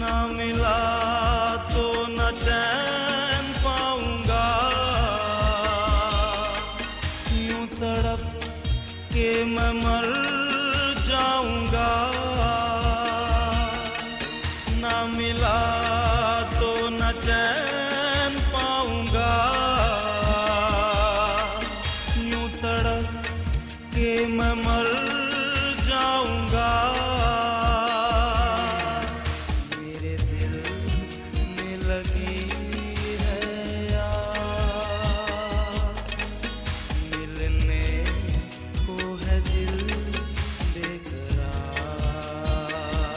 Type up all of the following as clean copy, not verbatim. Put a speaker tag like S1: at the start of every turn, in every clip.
S1: ना मिला तो न चैन पाऊंगा, यूं तड़प के मैं मर जाऊंगा। ना मिला तो न चैन पाऊंगा, यूं तड़प के मैं मर जाऊंगा। मेरे दिल में लगी है यार, मिलने को है दिल बेकरार।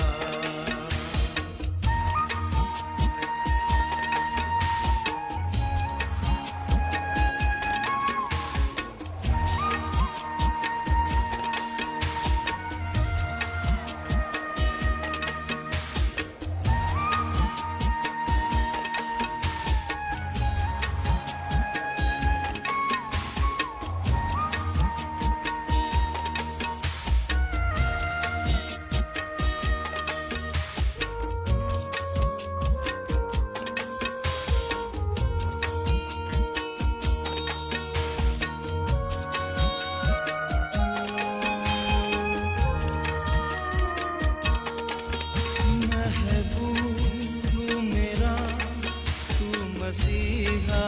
S1: मसीहा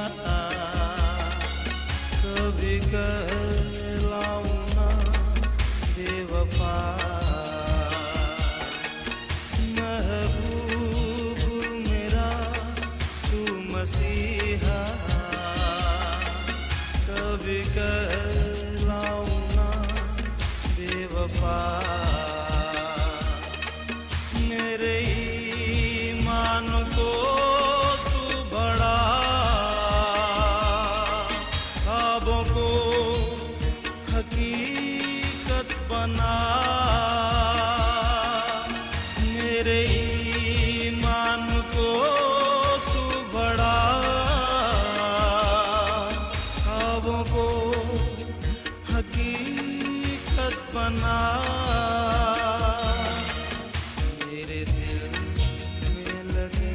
S1: कभी कहलाऊं ना बेवफा, महबूब मेरा तू मसीहा कभी कहलाऊं ना बेवफा। मेरे ईमान को ख्वाबों को हकीकत बना, मेरे ईमान को तू बड़ा, ख्वाबों को हकीकत बना। मेरे दिल में लगे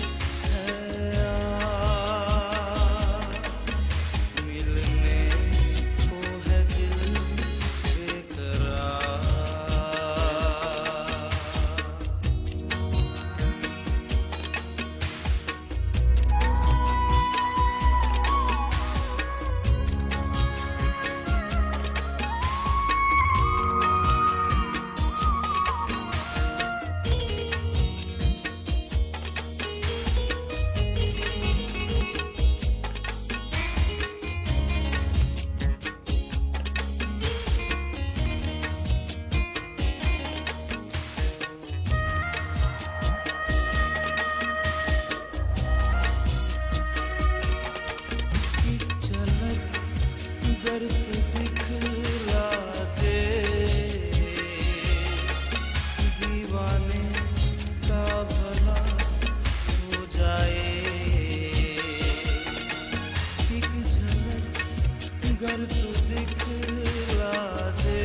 S1: गर तू दिखला दे, दीवाने का भला हो जाए। एक झलक गर तू दिखला दे,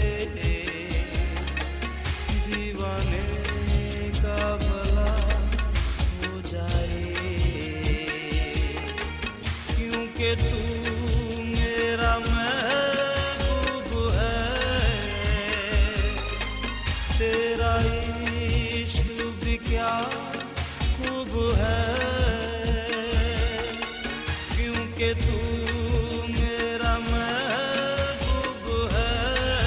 S1: दीवाने का भला हो जाए। क्योंकि तू मेरा महबूब है, तेरा इश्क भी क्या खूब है। क्योंकि तू मेरा महबूब है,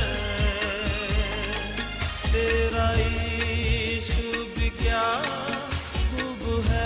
S1: तेरा इश्क भी क्या खूब है।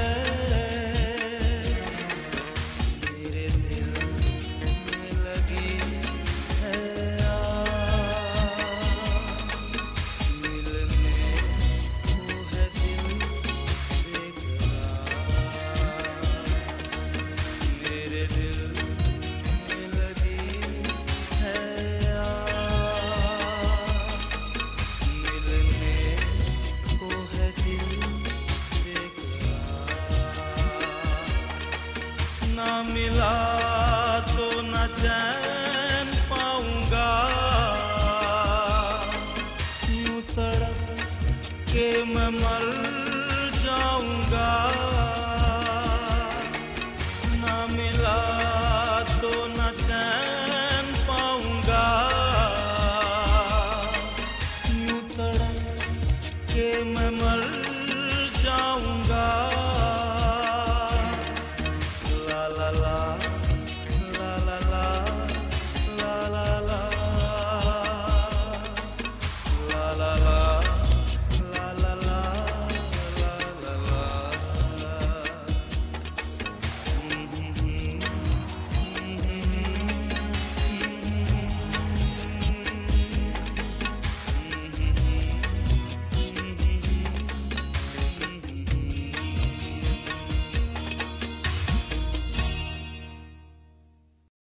S1: ना मिला तो न चैन पाऊंगा, यूं तड़प के मैं मर